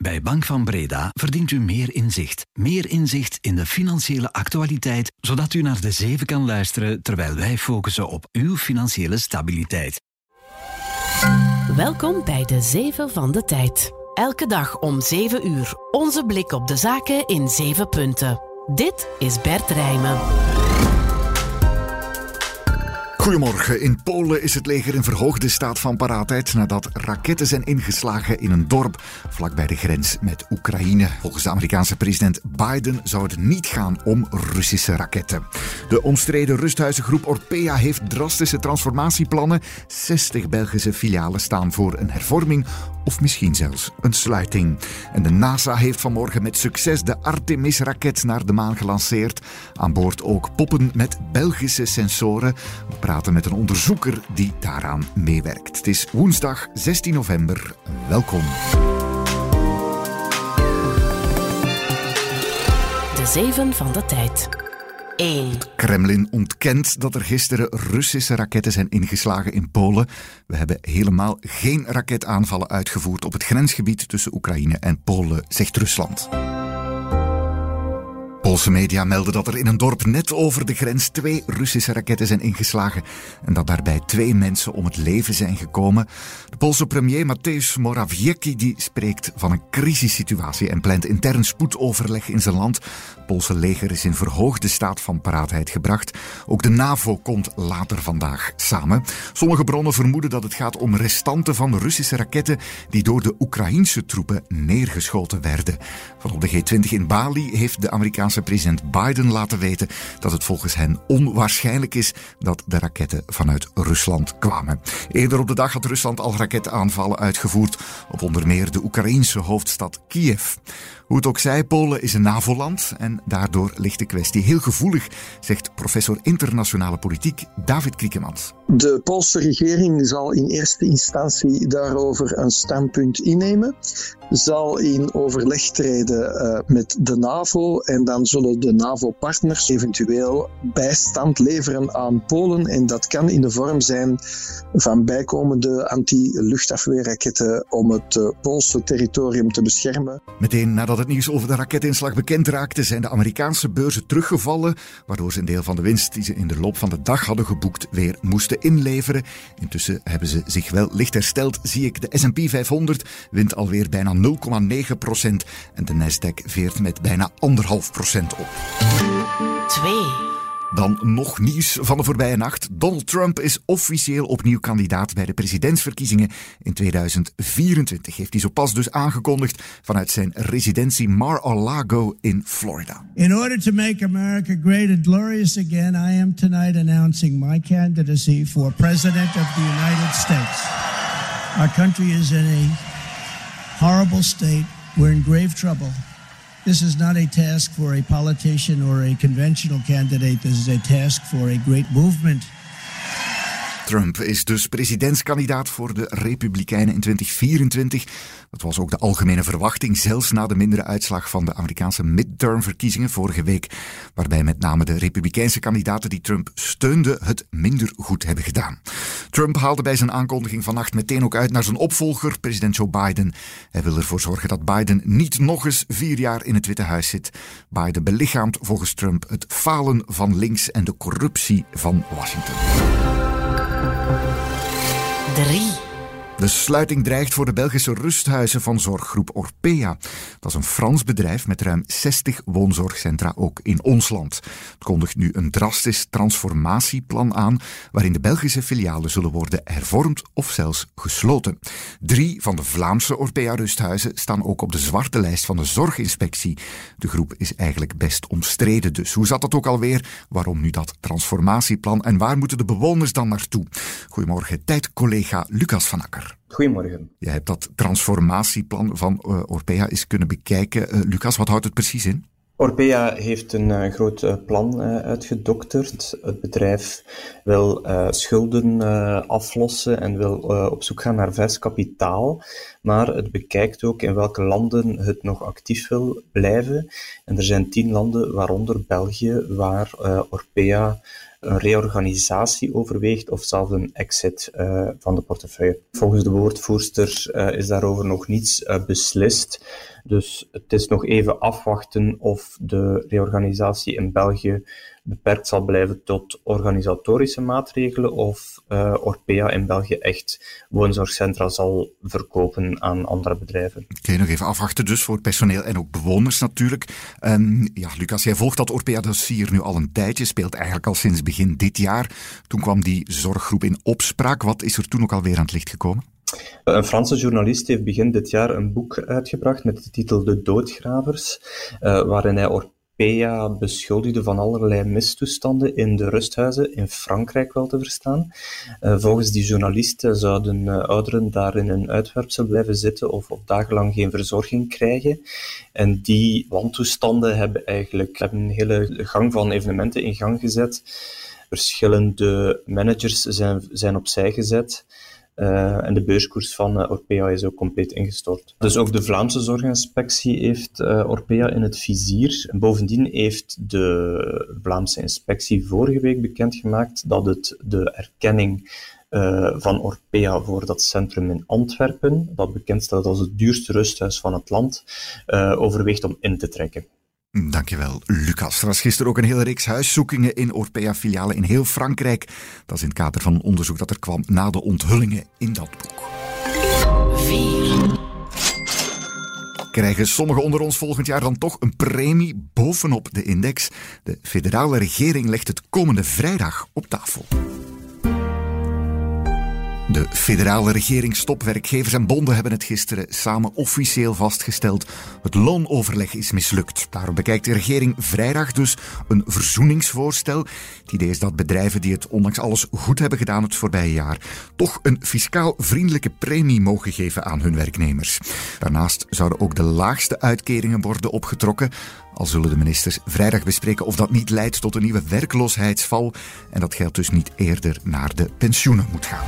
Bij Bank van Breda verdient u meer inzicht. Meer inzicht in de financiële actualiteit, zodat u naar de 7 kan luisteren terwijl wij focussen op uw financiële stabiliteit. Welkom bij de 7 van de tijd. Elke dag om 7 uur. Onze blik op de zaken in 7 punten. Dit is Bert Rijmen. Goedemorgen. In Polen is het leger in verhoogde staat van paraatheid nadat raketten zijn ingeslagen in een dorp vlakbij de grens met Oekraïne. Volgens de Amerikaanse president Biden zou het niet gaan om Russische raketten. De omstreden rusthuizengroep Orpea heeft drastische transformatieplannen. 60 Belgische filialen staan voor een hervorming of misschien zelfs een sluiting. En de NASA heeft vanmorgen met succes de Artemis-raket naar de maan gelanceerd. Aan boord ook poppen met Belgische sensoren. We praten met een onderzoeker die daaraan meewerkt. Het is woensdag 16 november. Welkom. De 7 van de tijd. 1. Kremlin ontkent dat er gisteren Russische raketten zijn ingeslagen in Polen. We hebben helemaal geen raketaanvallen uitgevoerd op het grensgebied tussen Oekraïne en Polen, zegt Rusland. Poolse media melden dat er in een dorp net over de grens 2 Russische raketten zijn ingeslagen en dat daarbij 2 mensen om het leven zijn gekomen. De Poolse premier Mateusz Morawiecki die spreekt van een crisissituatie en plant intern spoedoverleg in zijn land. Het Poolse leger is in verhoogde staat van paraatheid gebracht. Ook de NAVO komt later vandaag samen. Sommige bronnen vermoeden dat het gaat om restanten van Russische raketten die door de Oekraïense troepen neergeschoten werden. Van op de G20 in Bali heeft de Amerikaanse president Biden laten weten dat het volgens hen onwaarschijnlijk is dat de raketten vanuit Rusland kwamen. Eerder op de dag had Rusland al raketaanvallen uitgevoerd op onder meer de Oekraïense hoofdstad Kiev. Hoe het ook zij, Polen is een NAVO-land en daardoor ligt de kwestie heel gevoelig, zegt professor internationale politiek David Kriekemans. De Poolse regering zal in eerste instantie daarover een standpunt innemen, zal in overleg treden met de NAVO en dan zullen de NAVO-partners eventueel bijstand leveren aan Polen en dat kan in de vorm zijn van bijkomende anti-luchtafweerraketten om het Poolse territorium te beschermen. Meteen nadat het nieuws over de raketinslag bekend raakte, zijn de Amerikaanse beurzen teruggevallen, waardoor ze een deel van de winst die ze in de loop van de dag hadden geboekt weer moesten inleveren. Intussen hebben ze zich wel licht hersteld. Zie ik, de S&P 500 wint alweer bijna 0,9% en de Nasdaq veert met bijna 1,5% op. 2. Dan nog nieuws van de voorbije nacht. Donald Trump is officieel opnieuw kandidaat bij de presidentsverkiezingen in 2024. Heeft hij zo pas dus aangekondigd vanuit zijn residentie Mar-a-Lago in Florida. In order to make America great and glorious again, I am tonight announcing my candidacy for President of the United States. Our country is in a horrible state. We're in grave trouble. This is not a task for a politician or a conventional candidate. This is a task for a great movement. Trump is dus presidentskandidaat voor de Republikeinen in 2024. Dat was ook de algemene verwachting, zelfs na de mindere uitslag van de Amerikaanse midtermverkiezingen vorige week, waarbij met name de Republikeinse kandidaten die Trump steunde het minder goed hebben gedaan. Trump haalde bij zijn aankondiging vannacht meteen ook uit naar zijn opvolger, president Joe Biden. Hij wil ervoor zorgen dat Biden niet nog eens 4 jaar in het Witte Huis zit. Biden belichaamt volgens Trump het falen van links en de corruptie van Washington. 3. De sluiting dreigt voor de Belgische rusthuizen van zorggroep Orpea. Dat is een Frans bedrijf met ruim 60 woonzorgcentra ook in ons land. Het kondigt nu een drastisch transformatieplan aan, waarin de Belgische filialen zullen worden hervormd of zelfs gesloten. 3 van de Vlaamse Orpea-rusthuizen staan ook op de zwarte lijst van de zorginspectie. De groep is eigenlijk best omstreden dus. Hoe zat dat ook alweer? Waarom nu dat transformatieplan en waar moeten de bewoners dan naartoe? Goedemorgen, tijdcollega Lucas van Akker. Goedemorgen. Jij hebt dat transformatieplan van Orpea eens kunnen bekijken. Lucas, wat houdt het precies in? Orpea heeft een groot plan uitgedokterd. Het bedrijf wil schulden aflossen en wil op zoek gaan naar vers kapitaal. Maar het bekijkt ook in welke landen het nog actief wil blijven. En er zijn 10 landen, waaronder België, waar Orpea een reorganisatie overweegt of zelfs een exit van de portefeuille. Volgens de woordvoerster is daarover nog niets beslist. Dus het is nog even afwachten of de reorganisatie in België beperkt zal blijven tot organisatorische maatregelen of Orpea in België echt woonzorgcentra zal verkopen aan andere bedrijven. Oké, nog even afwachten dus voor personeel en ook bewoners natuurlijk. Lucas, jij volgt dat Orpea-dossier nu al een tijdje, speelt eigenlijk al sinds begin dit jaar. Toen kwam die zorggroep in opspraak. Wat is er toen ook alweer aan het licht gekomen? Een Franse journalist heeft begin dit jaar een boek uitgebracht met de titel De Doodgravers, waarin hij Orpea beschuldigde van allerlei mistoestanden in de rusthuizen, in Frankrijk wel te verstaan. Volgens die journalist zouden ouderen daar in een uitwerpsel blijven zitten of dagenlang geen verzorging krijgen. En die wantoestanden hebben een hele gang van evenementen in gang gezet. Verschillende managers zijn opzij gezet. En de beurskoers van Orpea is ook compleet ingestort. Dus ook de Vlaamse Zorginspectie heeft Orpea in het vizier. En bovendien heeft de Vlaamse inspectie vorige week bekendgemaakt dat het de erkenning van Orpea voor dat centrum in Antwerpen, dat bekend staat als het duurste rusthuis van het land, overweegt om in te trekken. Dankjewel, Lucas. Er was gisteren ook een hele reeks huiszoekingen in Orpea-filialen in heel Frankrijk. Dat is in het kader van een onderzoek dat er kwam na de onthullingen in dat boek. 4. Krijgen sommigen onder ons volgend jaar dan toch een premie bovenop de index? De federale regering legt het komende vrijdag op tafel. De federale regering, werkgevers en bonden hebben het gisteren samen officieel vastgesteld. Het loonoverleg is mislukt. Daarom bekijkt de regering vrijdag dus een verzoeningsvoorstel. Het idee is dat bedrijven die het ondanks alles goed hebben gedaan het voorbije jaar toch een fiscaal vriendelijke premie mogen geven aan hun werknemers. Daarnaast zouden ook de laagste uitkeringen worden opgetrokken. Al zullen de ministers vrijdag bespreken of dat niet leidt tot een nieuwe werkloosheidsval en dat geld dus niet eerder naar de pensioenen moet gaan.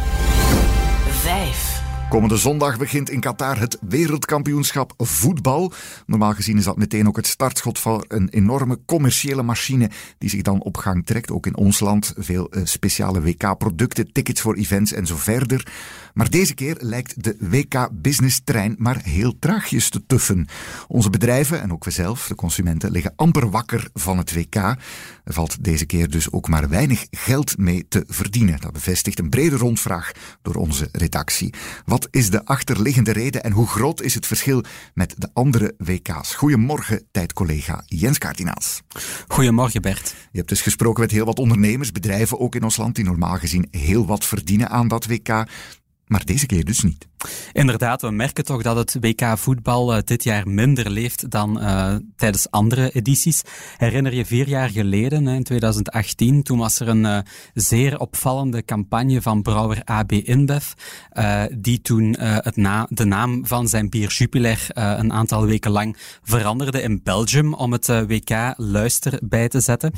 5. Komende zondag begint in Qatar het wereldkampioenschap voetbal. Normaal gezien is dat meteen ook het startschot van een enorme commerciële machine die zich dan op gang trekt. Ook in ons land veel speciale WK-producten, tickets voor events en zo verder. Maar deze keer lijkt de WK-business-trein maar heel traagjes te tuffen. Onze bedrijven en ook we zelf, de consumenten, liggen amper wakker van het WK. Er valt deze keer dus ook maar weinig geld mee te verdienen. Dat bevestigt een brede rondvraag door onze redactie. Wat is de achterliggende reden en hoe groot is het verschil met de andere WK's? Goedemorgen, tijdcollega Jens Kardinaals. Goedemorgen, Bert. Je hebt dus gesproken met heel wat ondernemers, bedrijven ook in ons land, die normaal gezien heel wat verdienen aan dat WK. Maar deze keer dus niet. Inderdaad, we merken toch dat het WK voetbal dit jaar minder leeft dan tijdens andere edities. Herinner je 4 jaar geleden, in 2018, toen was er een zeer opvallende campagne van brouwer AB InBev, die toen de naam van zijn bier Jupiler een aantal weken lang veranderde in Belgium om het WK luister bij te zetten.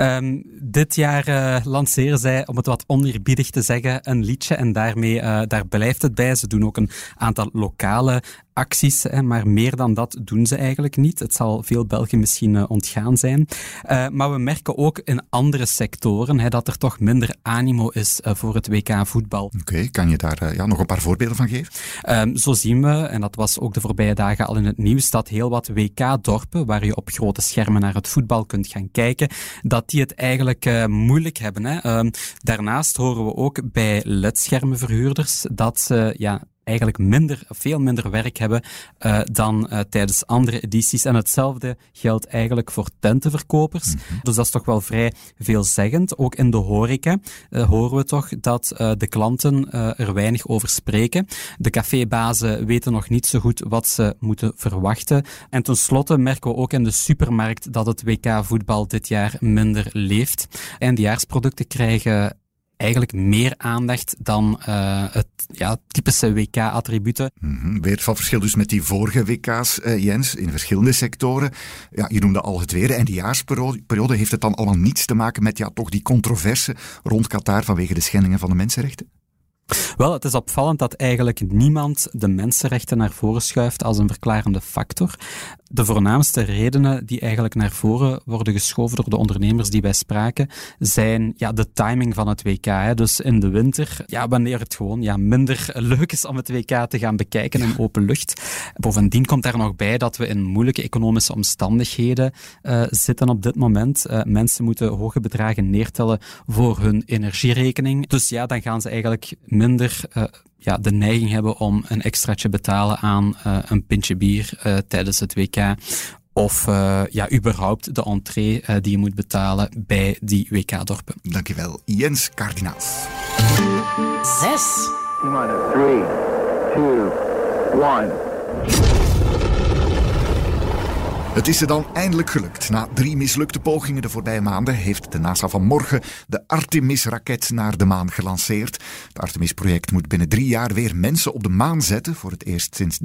Dit jaar lanceren zij, om het wat oneerbiedig te zeggen, een liedje en daarmee daar blijft het bij. Ze doen ook een aantal lokale acties, maar meer dan dat doen ze eigenlijk niet. Het zal veel Belgen misschien ontgaan zijn. Maar we merken ook in andere sectoren dat er toch minder animo is voor het WK voetbal. Oké, kan je daar nog een paar voorbeelden van geven? Zo zien we, en dat was ook de voorbije dagen al in het nieuws, dat heel wat WK-dorpen, waar je op grote schermen naar het voetbal kunt gaan kijken, dat die het eigenlijk moeilijk hebben. Daarnaast horen we ook bij ledschermenverhuurders dat ze eigenlijk veel minder werk hebben dan tijdens andere edities. En hetzelfde geldt eigenlijk voor tentenverkopers. Mm-hmm. Dus dat is toch wel vrij veelzeggend. Ook in de horeca horen we toch dat de klanten er weinig over spreken. De cafébazen weten nog niet zo goed wat ze moeten verwachten. En tenslotte merken we ook in de supermarkt dat het WK-voetbal dit jaar minder leeft. Eindejaarsproducten krijgen eigenlijk meer aandacht dan het typische WK-attributen. Weer van verschil dus met die vorige WK's, Jens, in verschillende sectoren. Ja, je noemde al het weer, de eindejaarsperiode. Heeft het dan allemaal niets te maken met toch die controverse rond Qatar vanwege de schendingen van de mensenrechten? Wel, het is opvallend dat eigenlijk niemand de mensenrechten naar voren schuift als een verklarende factor. De voornaamste redenen die eigenlijk naar voren worden geschoven door de ondernemers die wij spraken, zijn de timing van het WK. Hè. Dus in de winter, wanneer het gewoon minder leuk is om het WK te gaan bekijken in open lucht. Bovendien komt daar nog bij dat we in moeilijke economische omstandigheden zitten op dit moment. Mensen moeten hoge bedragen neertellen voor hun energierekening. Dus dan gaan ze eigenlijk minder de neiging hebben om een extraatje betalen aan een pintje bier tijdens het WK. Of überhaupt de entree die je moet betalen bij die WK-dorpen. Dankjewel, Jens Kardinaals. 6. 3, 2, 1... Het is er dan eindelijk gelukt. Na 3 mislukte pogingen de voorbije maanden heeft de NASA vanmorgen de Artemis-raket naar de maan gelanceerd. Het Artemis-project moet binnen 3 jaar weer mensen op de maan zetten, voor het eerst sinds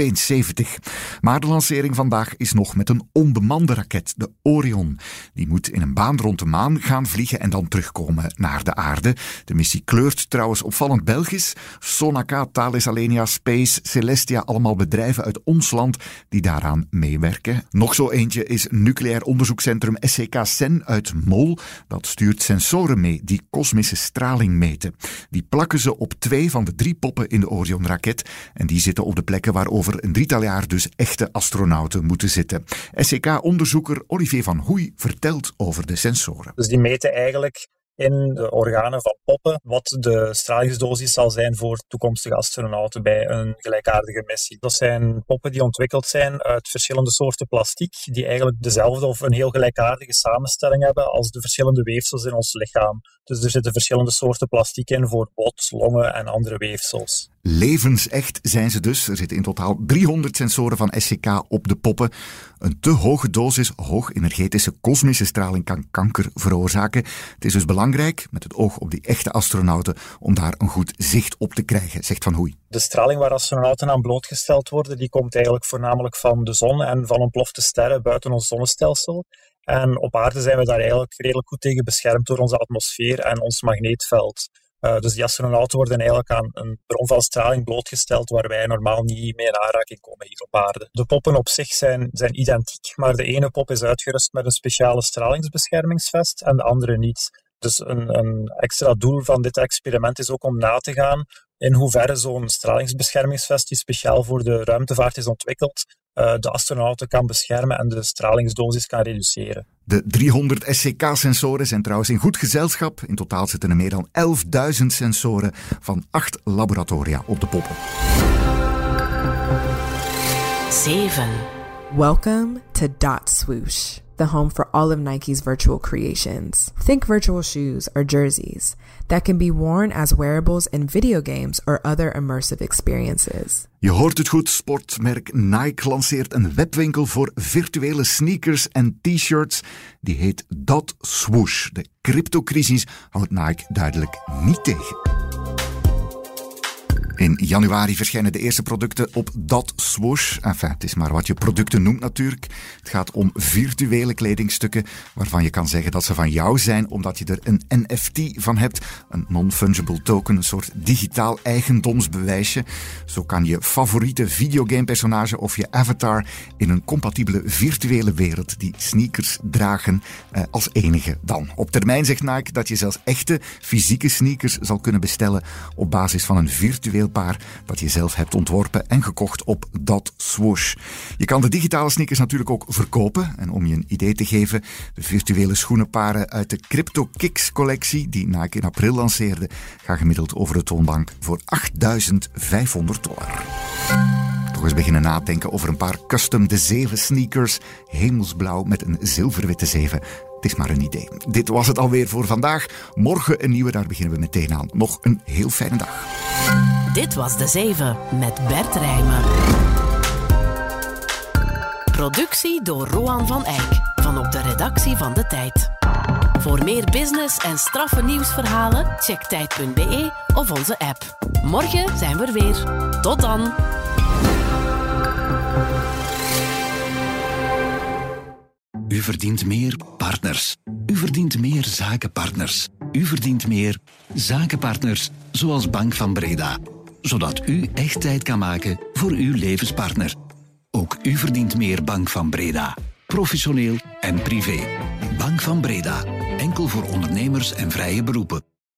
1972. Maar de lancering vandaag is nog met een onbemande raket, de Orion. Die moet in een baan rond de maan gaan vliegen en dan terugkomen naar de aarde. De missie kleurt trouwens opvallend Belgisch. Sonaca, Thales Alenia Space, Celestia, allemaal bedrijven uit ons land die daaraan meewerken. Nog zo eentje is nucleair onderzoekscentrum SCK-CEN uit Mol. Dat stuurt sensoren mee die kosmische straling meten. Die plakken ze op 2 van de 3 poppen in de Orion-raket. En die zitten op de plekken waar over een 3-tal jaar dus echte astronauten moeten zitten. SCK-onderzoeker Olivier van Hoei vertelt over de sensoren. Dus die meten eigenlijk in de organen van poppen wat de stralingsdosis zal zijn voor toekomstige astronauten bij een gelijkaardige missie. Dat zijn poppen die ontwikkeld zijn uit verschillende soorten plastiek, die eigenlijk dezelfde of een heel gelijkaardige samenstelling hebben als de verschillende weefsels in ons lichaam. Dus er zitten verschillende soorten plastiek in voor bot, longen en andere weefsels. Levensecht zijn ze dus. Er zitten in totaal 300 sensoren van SCK op de poppen. Een te hoge dosis hoogenergetische kosmische straling kan kanker veroorzaken. Het is dus belangrijk, met het oog op die echte astronauten, om daar een goed zicht op te krijgen, zegt Van Hoei. De straling waar astronauten aan blootgesteld worden, die komt eigenlijk voornamelijk van de zon en van ontplofte sterren buiten ons zonnestelsel. En op aarde zijn we daar eigenlijk redelijk goed tegen beschermd door onze atmosfeer en ons magneetveld. Dus die astronauten worden eigenlijk aan een bron van straling blootgesteld waar wij normaal niet mee in aanraking komen hier op aarde. De poppen op zich zijn identiek, maar de ene pop is uitgerust met een speciale stralingsbeschermingsvest en de andere niet. Dus een extra doel van dit experiment is ook om na te gaan in hoeverre zo'n stralingsbeschermingsvest die speciaal voor de ruimtevaart is ontwikkeld, de astronauten kan beschermen en de stralingsdosis kan reduceren. De 300 SCK-sensoren zijn trouwens in goed gezelschap. In totaal zitten er meer dan 11.000 sensoren van 8 laboratoria op de poppen. 7. Welcome to Dot Swoosh, the home for all of Nike's virtual creations. Think virtual shoes or jerseys that can be worn as wearables in video games or other immersive experiences. Je hoort het goed, sportmerk Nike lanceert een webwinkel voor virtuele sneakers en t-shirts. Die heet Dot Swoosh. De cryptocrisis houdt Nike duidelijk niet tegen. In januari verschijnen de eerste producten op Dot Swoosh. Enfin, het is maar wat je producten noemt natuurlijk. Het gaat om virtuele kledingstukken waarvan je kan zeggen dat ze van jou zijn omdat je er een NFT van hebt. Een non-fungible token, een soort digitaal eigendomsbewijsje. Zo kan je favoriete videogamepersonage of je avatar in een compatibele virtuele wereld die sneakers dragen als enige dan. Op termijn zegt Nike dat je zelfs echte fysieke sneakers zal kunnen bestellen op basis van een virtueel paar dat je zelf hebt ontworpen en gekocht op Dot Swoosh. Je kan de digitale sneakers natuurlijk ook verkopen. En om je een idee te geven, de virtuele schoenenparen uit de Crypto Kicks collectie, die Nike in april lanceerde, gaan gemiddeld over de toonbank voor $8.500. Toch eens beginnen nadenken over een paar custom de 7 sneakers, hemelsblauw met een zilverwitte 7. Het is maar een idee. Dit was het alweer voor vandaag. Morgen een nieuwe, daar beginnen we meteen aan. Nog een heel fijne dag. Dit was de 7 met Bert Rijmen. Productie door Roan van Eyck van op de redactie van De Tijd. Voor meer business en straffe nieuwsverhalen check tijd.be of onze app. Morgen zijn we er weer. Tot dan. U verdient meer partners. U verdient meer zakenpartners. U verdient meer zakenpartners zoals Bank van Breda. Zodat u echt tijd kan maken voor uw levenspartner. Ook u verdient meer Bank van Breda. Professioneel en privé. Bank van Breda. Enkel voor ondernemers en vrije beroepen.